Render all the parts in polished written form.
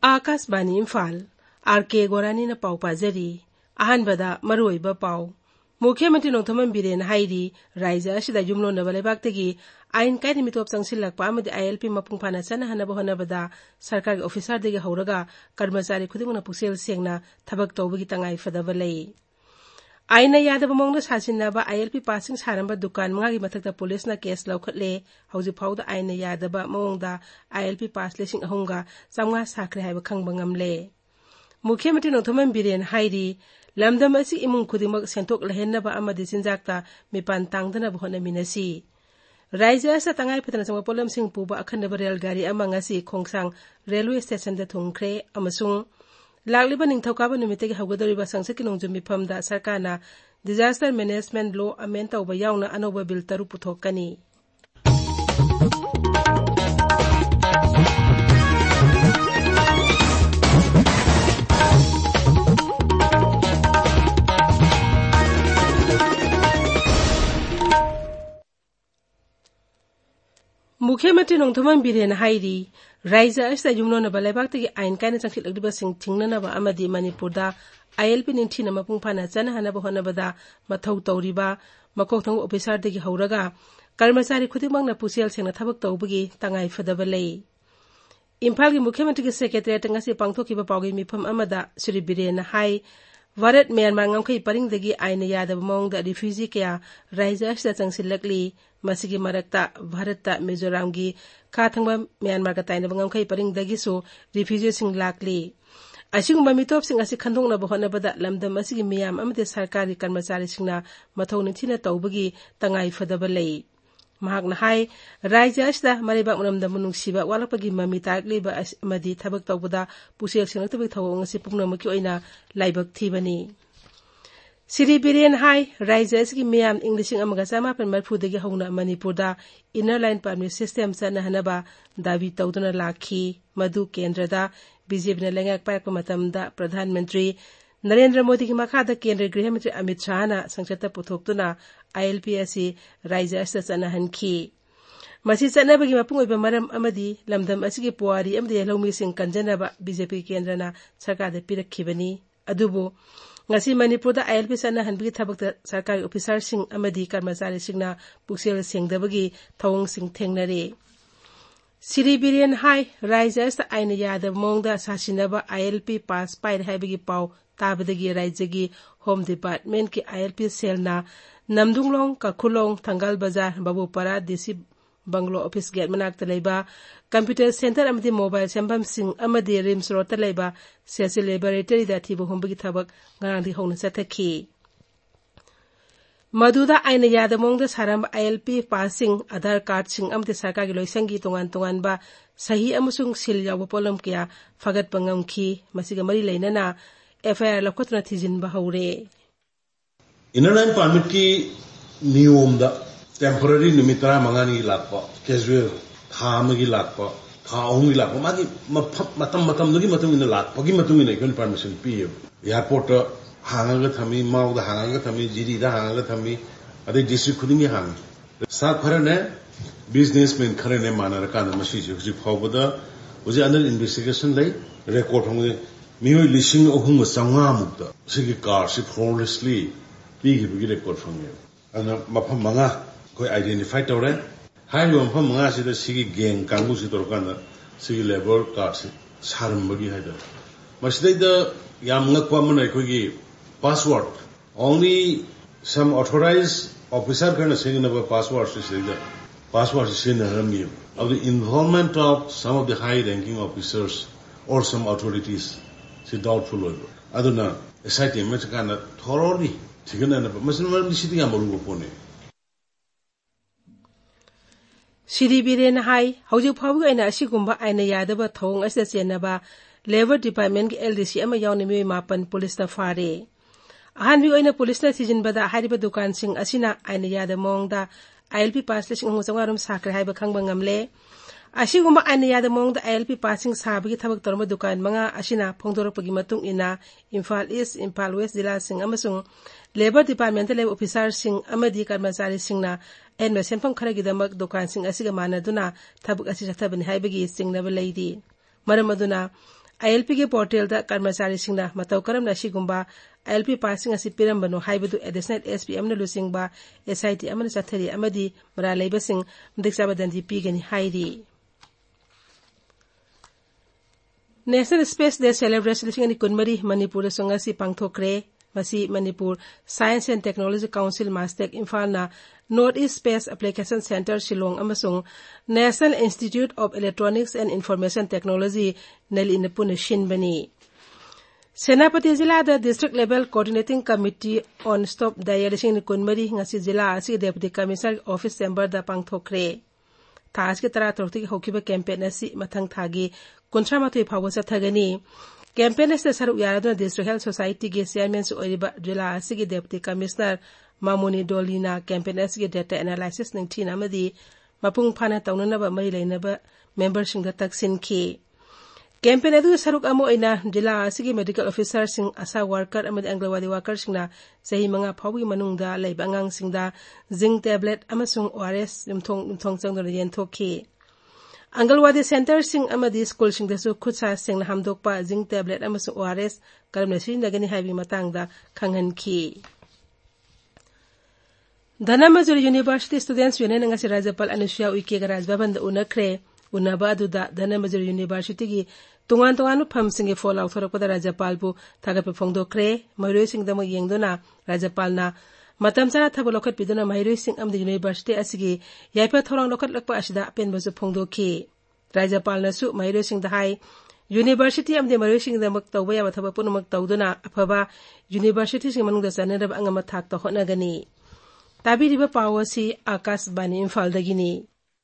Akashvani Imphal R K. गोरानीना पाउ पाजरी अहानबदा मरुओइबा पाउ मुख्यमंत्री नोंथोमन बिरेन हाइरी राज्य असिदा युमलोनबा लेबाक्तगी आइन कायदे मितोप चंसिलक्पा अमदि ILP मपुंग फाना चनहनबा होनबदा सरकारगी ऑफिसरदगी हौरगा कर्मचारी खुदिंगना पुक्सेल सेंगना थबक तौबगी तंगाई फदबा लई आइन यादबा मोंगदा सासिनबा ILP पासिंग सारंबा दुकान मंगागी मथक्ता पुलिसना केस लौखटले हौजिक फाउदा आइन यादबा मोंगदा ILP पास लेसिंग अहुंगा चांगा साखरे हाइबा खंगबा ngamle मुख्यमंत्री नोंथोमन बिरेन हाइरी लमदम असि इमुंग खुदिमक सेंथोक लहेन्नबा अमदि चिंजाकता मिपान तांगदनबा होनमिनसी राज्य असा तंगाई फदना चंगा पोलमसिंग पुबा अखन्नबा रेलगाड़ी अमा ngasi खोंगसांग रेलवे स्टेशन दा थुंगख्रे अमसुंग लागलिबा निंगथौकाबा नुमितेगी हौगदरिबा संसदकी नोंजुम मिफमदा सरकारना डिजास्टर मैनेजमेंट लॉ अमेंड तौबा यावना अनौबा बिल 3 पुथोकनी मुख्यमंत्री नोंथोमन बिरेन हाइरी राज्य असिदा युमलोनबा लेबाक्तगी आइन कायना चंखिलक्लिबा सिंग थिंगननबा अमदि मणिपुरदा ILP निंथिना मपुंग फाना चनहनबा होनबदा मथौ तौरिबा मकोकथंग ऑफिसरदगी हौरगा कर्मचारी खुदिमकना पुसेल सेंगना थबक तौबगी तंगाई फदबा लई इम्फालगी मुख्यमंत्री सेक्रेटरीट ngasi पांगथोकिबा पाउगी मिफम अमदा श्री बिरेन हाई Bharat Myanmar ngamkhai paringdagi aina yadaba mawngda refugee kya राज्य असिदा चंगसिलक्ली मसिगी मरक्ता भारतता मिजोरामगी खाथंगबा म्यांमार का ताइनबा ngamkhai paringdagisu refugee sing lakli असिगुम्बा मितोपसिंग असि खंदोंगनबा होनबदा लमदम असिगी मियाम अमदे सरकारी कर्मचारी सिंगना मथौ निथिना तौबगी तंगाई फदबा लई महाकना हाई राज्य असिदा मरेबाक मरमदा मुनुंगसिबा वालपगी ममी ताकलिबा अमदि थबक तौबदा पुसेल सिंगतबि थौंग ngasi पुंगनमकी ओइना लाइबक थीबनी श्री बिरेन हाई राज्य असिगी मियाम इंग्लिशिंग अमगा चामापन मरफुदगी हौना मणिपुरदा इनर लाइन परमिट सिस्टम चनहनबा दाबी तौदुना लाखी मधु केंद्रदा बीजेपी लेंगाक पायक मतमदा प्रधानमंत्री नरेंद्र मोदी की मखादा केंद्रीय गृह मंत्री अमित शाहना संसदता पुथोक्तुना ILP असि राज्य असिदा चनहनखी मसी चनबगी मपुंग ओइबा मरम अमदि लमदम असिगी पुवारी अमदि लौमिसिंग कंजनबा बीजेपी केंद्रना सरकारदा पिरखिबनी अदुबो ngasi manipurda ILP चनहनबगी थबकता सरकारी ऑफिसरसिंग अमदि कर्मचारीसिंगना पुक्सेल सेंगदबगी थौंगसिंग थेंगनरे श्री बिरेन हाई राज्य असिदा आइन यादब मोंगदा सासिनबा ILP पास पाइर हाइबगी पाउ ताबदगी राज्यगी होम डिपार्टमेंट की ILP सेलना नमदुंगलोंग काखुलोंग Thangal Bazar Babupara DC bungalow office gate मनाक्ता लेबा कंप्यूटर सेंटर अमदि मोबाइल सेंबम सिंग अमदि रिम्स रोडता लेबा सेल्स लेबोरेटरी दा थीबो होमबगी थबक ngarangdi hongna चथखी मधुदा आइन यादमोंगदा सारम ILP पासिंग आधार कार्ड सिंग अमदि सरकारगी लोइसंगी तोंगान तोंगानबा सही अमसुंग सिल यावबा पोलम क्या फगतपा ngamखी मसिगा मरी लेनना FIR लखोतना थिजिनबा हौरे इनर लाइन परमिट की नियमदा टेम्पररी निमित्रा मंगानी लाखपा कैजुअल था अमगी लाखपा था अहुंगी लाखपा मागी मतम दुगी मतम इन लाखपगी मतम इन इकन परमिशन पिए एयरपोर्ट हांगागा थमी माउदा हांगागा थमी जिरीदा हांगागा थमी अदे डिस्ट्रिक्ट खुदिंगी हांग सा खरने बिजनेसमैन खरने मानरकान मसी जुजी फावबदा उजे अंडर इन्वेस्टिगेशन लै रिकॉर्ड होंगे मियोय लिसिंग अहुम चांगा मुक्ता सिगी कार सि फ्लॉलेसली पिगिबगी रिकॉर्ड होंगे अना मफम मंगा कोई आइडेंटिफाई तौरे हाई मफम मंगा सिदा सिगी गैंग कांगु सि तोरकाना सिगी लेबर कार्ड सि सारमबगी हाइदा मसिदैदा याम ngakwa मन अखोगी password only some authorized officer kana singnaba password सिदा password sinarami of the involvement of some of the high ranking officers or some authorities si doubtful over aduna SIT machakana thoroughly thigana na masin maram sidi amaru pone Shri Biren हाई हौजिक फाउगी आइना असिगुम्बा आइना यादबा थौंग असिदा चेनबा लेबर डिपार्टमेंट की LDC अमा यावने मियोय मापन पुलिसना फारे अहानबी ओइना पुलिसना थिजिनबदा हारिबा दुकान सिंग असिना आइना यादब मोंगदा ILP पास लिसिंग चंगारुम साखरे हाइबा खंगबा ngamle असिगुम्बा आइना यादब मोंगदा ILP पासिंग साबगी थबक तोरम दुकान मंगा असिना फोंदोरपगी मतुंग इना इम्फाल ईस्ट इम्फाल वेस्ट जिला सिंग अमसुंग लेबर डिपार्टमेंट लेब ऑफिसर सिंग अमदि कर्मचारी सिंगना एन सेंफम खरगिदमक दुकान सिंग असिगा मानदुना थबक असि चथबनि हाइबगी सिंगनबा लैदी मरम अदुना ILP के पोर्टल दा कर्मचारी सिंगना मतौ करम ना सिगुम्बा ILP पासिंग असि पिरंबनो हाइबदु एडिशनल SP अमना लुसिंगबा SIT अमना चथरी अमदी मरा लेबसिंग मदिक्साबा दंदी पीगनी हाइरी नेशनल स्पेस डे सेलिब्रेशन लिसिंग कुनमरी मणिपुर संगसी पांगथोक्रे मसी Manipur science and technology council MASTEC Imphal ना north east space application centre Shillong अमसुंग national institute of electronics and information technology नेली नपुन शिनबनी सेनापति जिला the district level coordinating committee on stop डायलिसिंग कुनमरी ngasi जिला असि डेप्यूटी कमिश्नर ऑफिस चेंबर द पांगथोक्रे थास के तरा तोक्ति होखिबा कैंपेन असि मथंग थागी 38 फावो चथगनी कैंपेन से सरुक यारदुना डिस्ट्रिक्ट हेल्थ सोसाइटी के चेयरमैन ओइरिबा जिला असि के डेप्यूटी कमिश्नर मामुनी डोलीना कैंपेन असि के डेटा एनालिसिस निंगथिन अमदी मपुंग फाना तौननबा मई लेनबा मेंबर सिंग तकसिनखी कैंपेन अदु सरुक अमो ओइना जिला असि के मेडिकल ऑफिसर सिंग आशा वर्कर अमदी अंगनवाड़ी वर्कर सिंगना सही मंगा फावगी मनुंगदा लेबा अंगांग सिंगदा जिंक टैबलेट अमसुंग ORS युमथोंग चंगदन येनथोखी अंगनवाड़ी सेंटर सिंग अमदी स्कूल सिंगदसु खुदसा सिंग हमदोकपा जिंक टैबलेट अमसुंग ORS करमना सिनगनी हाइबी मतंगदा खंगनखी Dhanamanjuri university students union ngasi राज्यपाल अनुसुया उइके का राजभवन उनखरे उनबा अदुदा धनमजुर यूनिवर्सिटी की तुंगान तुंगान फमसिंग के फॉल आउट थोरकपदा राज्यपाल बु थागप फोंगदोखरे मयुरोय सिंग दम येंगदोना राज्यपाल ना मतम चना थब लोखत पिदुना मयुरोय सिंग अमदी यूनिवर्सिटी असigi याइपा थोरांग लोखत लकपा असिदा पेनबसु फोंगदोखी राज्यपाल नसु मयुरोय सिंग दहाई यूनिवर्सिटी अमदी मयुरोय सिंग दमक तौबा याबा थब पुनमक तौदुना अफबा यूनिवर्सिटी सिंग मनुंगदा चनरब अंगम थाक त होनगनी ताबिरिबा पावसी आकाशवाणी इम्फालदगिनी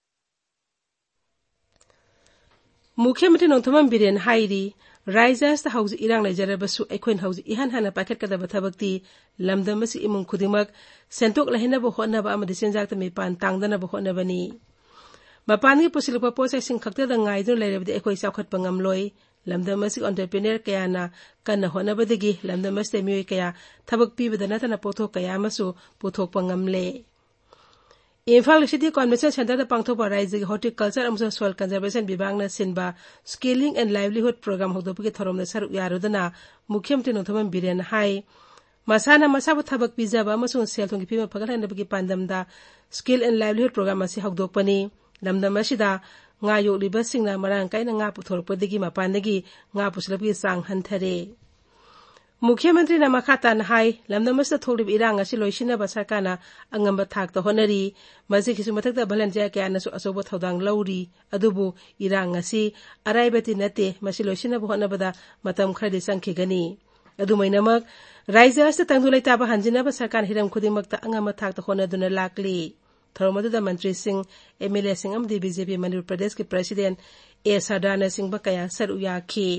मुख्यमंत्री नोंथोमम बिरेन हाइरी राइजास हाउस इरांग लेजरबसु एखोइन हाउस इहान हाना पाकेटकदब थबक्ति लमदमसि इमुंग खुदिमक सेंटोक लहेनब होनबा अमदि सेंजाक्त मिपान तांगदनब होनबनी मपानगी पुसिलपा पोसे सिंग खक्तद ngaidun लेरबदि एखोइ चाखतप ngamloi लमदमसि एंटरप्रेन्योर कयाना कन्न होनबदगी लमदमसि मियोय कया थबक पीबद नतना पोथोक कया मसु पोथोक पंगमले इम्फाल सिटी कन्वेंशन सेंटर पांगथोक राज्य हॉर्टिकल्चर अमसुंग सोइल कंजर्वेशन विभागना सिनबा स्किलिंग एंड लाइवलीहुड प्रोग्राम होदोपगी थरोमदा सरुक यारुदना मुख्यमंत्री नोंथोमम बिरेन हाई मसाना मसाबु थबक पिजाबा अमसुंग सेलथोंगी पिमा फगलहनबगी पांदमदा स्किल एंड लाइवलीहुड प्रोग्राम असि हौदोकपनी लमदम असिदा nga yoklibasingna marang kaina nga puthorpodigi mapandagi nga puslabgi sang hanthare मुख्यमंत्री ना मखाता नहाई लमदमस थोलिब इरांग असि लोइसिनबा सरकारना अंगंबा थाकता होनरी मसि किसु मथकता भलंजिया क्यानसु असोबो थौदांग लौरी अदुबु इरांग असि अराइबति नते मसि लोइसिनबा होनबदा मतम खरदि संखिगनी अदुमैनमक राज्य अस्त तंगदुलैताबा हंजिनबा सरकार हिरम खुदिमकता अंगंबा थाकता होनदुना लाकली थरोमदुदा मंत्री सिंह MLA सिंह अमदी BJP मणिपुर प्रदेश के प्रेसिडेंट A सरदाना सिंह बकया सरुयाखी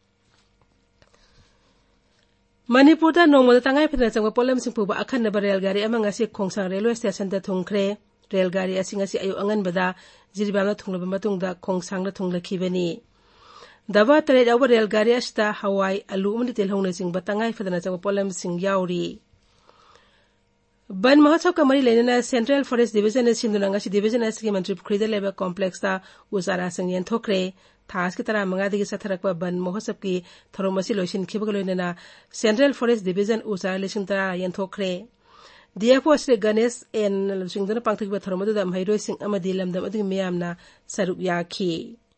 मणिपुरदा नोंमदा तंगाई फदना चंगबा पोलम सिंह पुबा अखन्नबा रेलगाड़ी अमा ngasi खोंसांग रेलवे स्टेशन दा थुंखरे रेलगाड़ी असि ngasi अयु अंगनबदा जिरिबामना थुंगलबा मतुंगदा खोंसांगदा थुंगलखिबनी दबा तरे दाव रेलगाड़ी असता हवाई आलू अमदि तेलहौना सिंह तंगाई फदना चंगबा पोलम सिंह याउरी बन महोत्सव का मरी लेना सेंट्रल फॉरेस्ट डिवीजन ने सिंधुनंगासी डिवीजन असगी मंत्री पुखरीदा लेबा कॉम्प्लेक्स ता उसारा संग येंथोक्रे थास की तरह मंगादगी सथरकवा बन महोत्सव की थरोमसी लोइसिन खिबग लोइना सेंट्रल फॉरेस्ट डिवीजन उसारा लिसिंग तरा येंथोक्रे DFO श्री गणेश एन सिंगदन पांगथगिबा थरोमदुदा महिरोय सिंह अमदी लमदम अदगी मियामना सरुक याखी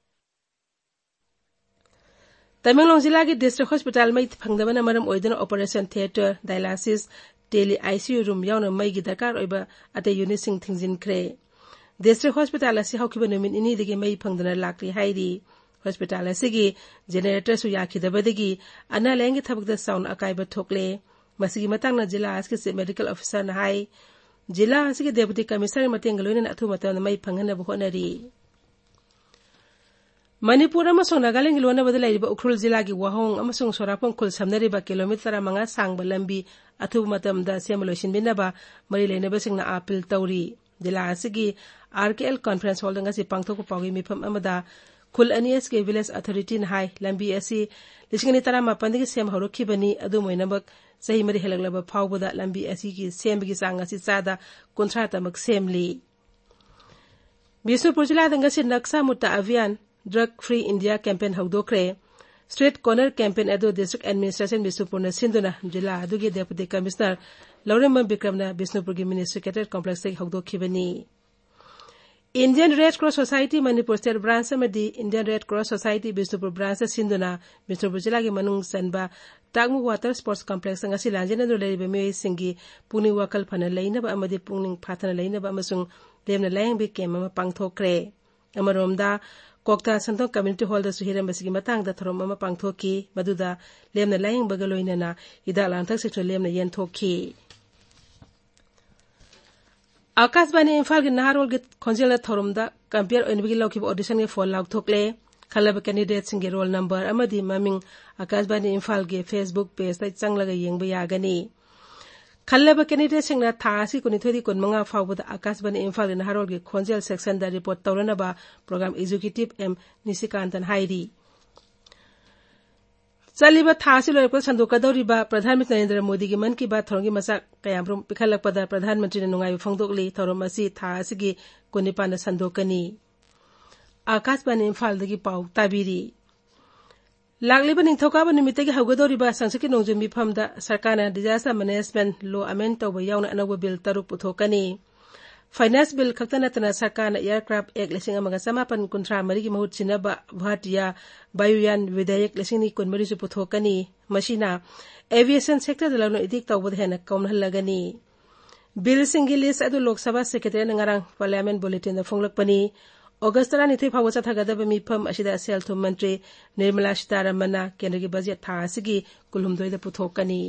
तमेंगलोंग जिला के डिस्ट्रिक्ट हॉस्पिटल में फंगदबना मरम ओइदन operation theatre dialysis tele ICU room यावना मईगी दरकार ओइबा अते यूनिट सिंह थिंगजिनख्रे डिस्ट्रिक्ट हॉस्पिटल असि हौखिबा नुमिन इनी दगी मई फंगदना लाकली हाइरी हॉस्पिटल असि जेनरेटर सु याखिदबदगी अना लेंगे थबकदा साउंड अकाइबा थोकले मसिगी मतंगना जिला असि के मेडिकल ऑफिसर ना हाई जिला असि के डेप्यूटी कमिश्नर मतेंग लोइना अथु मतन मई फंगना बहोनरी मणिपुर अमसुंग नागालैंड लोनबदा लैरिबा उखरुल जिला की वाहोंग अमसुंग सोरापोंग खुल समनरिबा किलोमीटर 5 सांगबा लंबी अथुब मतमदा सेमलोइसिनबिनबा मरि लेनबसिंगना अपील तौरी जिला असगी RKL कॉन्फ्रेंस हॉल दंगासी पांगथोक पावगी मिफम अमदा खुल अनियस के विलेज अथॉरिटी न हाई लंबी असि लिसिंगनि तरा मापंदगी सेम हरोखिबनी अदुमोइनबक सही मरि हेलगलबा फावबदा लंबी असि की सेमबगी सांग असि चादा 30 तमक सेमली बिष्णुपुर जिला दंगासी नक्सा मुत्ता अभियान ड्रग फ्री इंडिया कैंपेन हौदोक्रे स्ट्रीट कॉर्नर कैंपेन अदु डिस्ट्रिक्ट एडमिनिस्ट्रेशन बिष्णुपुर सिंधुना जिला अदुगी डेप्यूटी कमिश्नर लौरेंबम विक्रमना बिष्णुपुर की मिनी सेक्रेटरी कॉम्प्लेक्स से हौदोखिबनी Indian red cross society Manipur state branch अमदी Indian red cross society Bishnupur branch सिंधुना बिष्णुपुर जिला की मनुंग सनबा तागमु water sports complex ngasi lanjena लेरिबे मेय सिंगी पुनि वाकल फना लेनबा अमदी पुंगनिंग फाथना लेनबा अमसुंग लेमना लायंग बे केम अमा पांगथोक्रे अमरोमदा कोकता संतो कम्युनिटी हॉल दा सुहिरम बसिगी मतंगदा थरोम अमा पांगथोकी मदुदा लेमना लायंग बगा लोइनना हिदा लांथक सेक्टर लेमना येनथोकी आकाशवाणी इम्फाल के नाहरोल के खोंजेल थोरमदा कंपेयर ओइनबगी लौखिब ऑडिशन के फोन लाउथोकले खलब कैंडिडेट सिंगे रोल नंबर अमदी ममिंग आकाशवाणी इम्फाल के फेसबुक पेज ता चंगलगा येंगबा यागनी खलब कैंडिडेट सिंगना थासी कुनिथोदी कुनमंगा फावबदा आकाशवाणी इम्फाल के नाहरोल के खोंजेल सेक्शन दा रिपोर्ट तौरनबा प्रोग्राम एग्जीक्यूटिव एम निशिकांतन हाइरी चलिबा थासी लोरप संदोकदौरिबा प्रधानमंत्री नरेंद्र मोदी की मन की बात थोरंगी मसाक कयामरुम पिखलकपदा प्रधानमंत्री ने नुंगाई फोंदोकली थोरम असी थासीगी कुनिपान संदोकनी आकाशवाणी इम्फालदगी पाउ ताबिरी लागलिबा निंथौकाबा निमित्तगी हौगदौरिबा संसदकी नोंजु मिफमदा सरकारना डिजास्टर मैनेजमेंट लॉ अमेंड तौबा यावना अनौबा बिल 3 पुथोकनी फाइनेंस बिल खक्ता नतना सरकारना एयरक्राफ्ट एक्ट 1953 की महुत सिनबा भारतीय वायुयान विधेयक 1923 पुथोकनी मशीना एविएशन सेक्टर दलनो इदिक तौबद हेना कौनहलगनी बिल सिंगी लिस्ट अदु लोकसभा सेक्रेटरी नंगारांग पार्लियामेंट बुलेटिन दा फोंगलकपनी अगस्त 9 फाव चथगदब मिफम असिदा सेल थुम मंत्री निर्मला सीतारमणना केंद्र की बजट था असिगी कुलहुमदोइदा पुथोकनी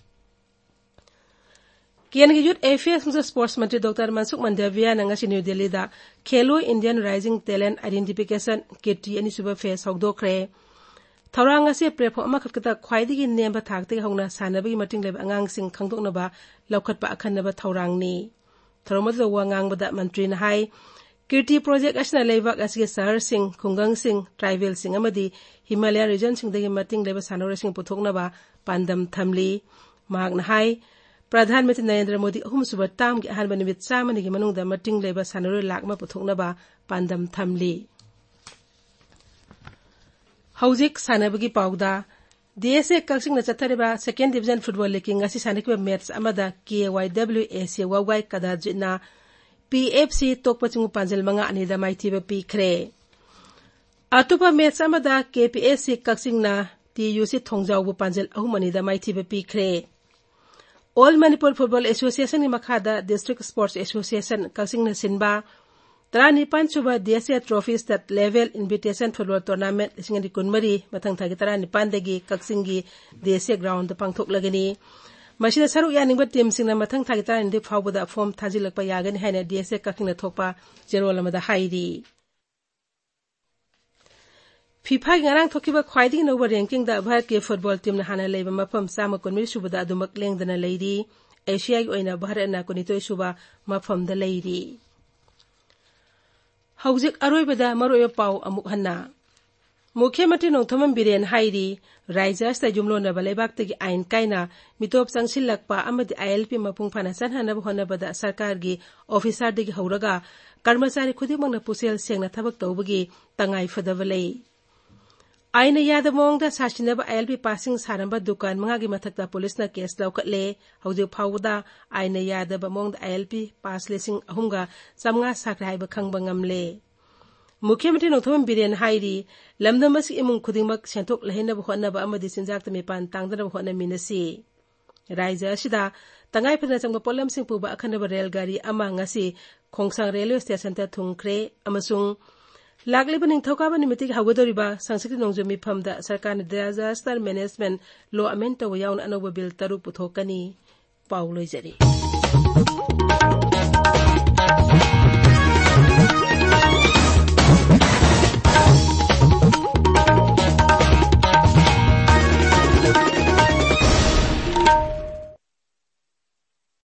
केंद्र की यूथ अफेयर्स और स्पोर्ट्स मंत्री डॉक्टर मनसुख मंडाविया नंगासी न्यू दिल्ली दा Khelo Indian rising talent identification केटी अनिसुबा फेस हौदोखरे थौरांग असे प्लेटफॉर्म अमखकता ख्वाइदिगी नेमबा थाकते हौना सानबगी मटिंग लेब अंगांगसिंग खंगदोकनबा लौखटपा अखन्नबा थौरांगनी थौरमद वांगांगबदा मंत्री ना हाई कीर्ति प्रोजेक्ट असना लेबाक असगे शहर सिंह खुंगंग सिंह ट्राइबल सिंह अमदी हिमालय रीजन सिंहदगी मटिंग लेबा सानोरसिंग पुथोकनबा पांदम थमली मागना हाई प्रधानमंत्री नरेंद्र मोदी अहुमसुबा ताम के अहानबा निमित चामनिगी मनुंगदा मटिंग लेबा सानोर लाखमा पुथोकनबा पांदम थमली हौजिक सानबगी पाउदा देशे कक्सिंग चथरेबा second division football league ngasi सानकिबा मैच अमदा KYWA वावाई कदाजिना PFC तोकपचिंगु पांजल मंगा अनिदा माइथिबा पीखरे अतुपा मैच अमदा KPFC कक्सिंगना TUC थोंजाउबु पांजल अहुमनिदा माइथिबा पीखरे ऑल मणिपुर फुटबॉल एसोसिएशन की मखादा डिस्ट्रिक्ट स्पोर्ट्स एसोसिएशन कक्सिंगना सिनबा 19 सुबह देशिया trophy state level invitation football tournament 2023 मथंग थागी 19 दगी कक्सिंगी देशिया ग्राउंड पांगथोकलगनी मशीना सरुक यानिंगबा टीम सिंगना मथंग थागी 19 फावबदा फॉर्म थाजिलकपा यागनी हाइना देशिया कक्सिंगना थोकपा जेरोल अमदा हाइरी फीफा की ngarang thokiba khwaidigi noba ranking da Bharat के फुटबॉल टीम ना हाना लेबा मफम 19 सुबदा अदुमक लेंगदना लेरी एशिया की ओइना भारत ना 19 सुबा मफम दा लेरी हौजिक अरोइबदा मरोइबा पाउ अमुक हन्ना मुख्यमंत्री नोंथोमम बिरेन हाइरी राज्य स्तै जुमलोनबा लेबाक्तगी आइन काइना मितोप संगसिलकपा अमदि ILP मपुंग फाना सनहनब होनबदा सरकार की ऑफिसरदगी हौरगा कर्मचारी खुदिमंगना पुसेल सेंगना थबक तौबगी तंगाई फदबलै आइन याद मोंगदा सासिनबा ILP पासिंग सारंबा दुकान मंगागी मथकता पुलिसना केस लौकटले हौजिक फावदा आइन यादबा मोंगदा ILP पास लेसिंग अहुमगा समंगा साख्राइबा खंगबा ngamle मुख्यमंत्री नोंथोम बिरेन हाइरी लमदमस इमुंग खुदिमक सेंथोक लहेनब होनबा अमदि सिंजाक्ता मेपान तांगदनब होनमिनसी राज्य असिदा तंगाई फदना चंगबा पोलमसिंग पुबा अखनबा रेलगाड़ी अमा ngasi खोंगसांग रेलवे स्टेशन ता थुंगख्रे अमसुंग लागलिबा निंथौकाबा निमित्तगी हौगदौरिबा संसदीय नोंजु मिफमदा सरकारना डिजास्टर मैनेजमेंट लॉ अमेंड तौबा यावना अनौबा बिल 3 पुथोकनी पाउ लोइजरी।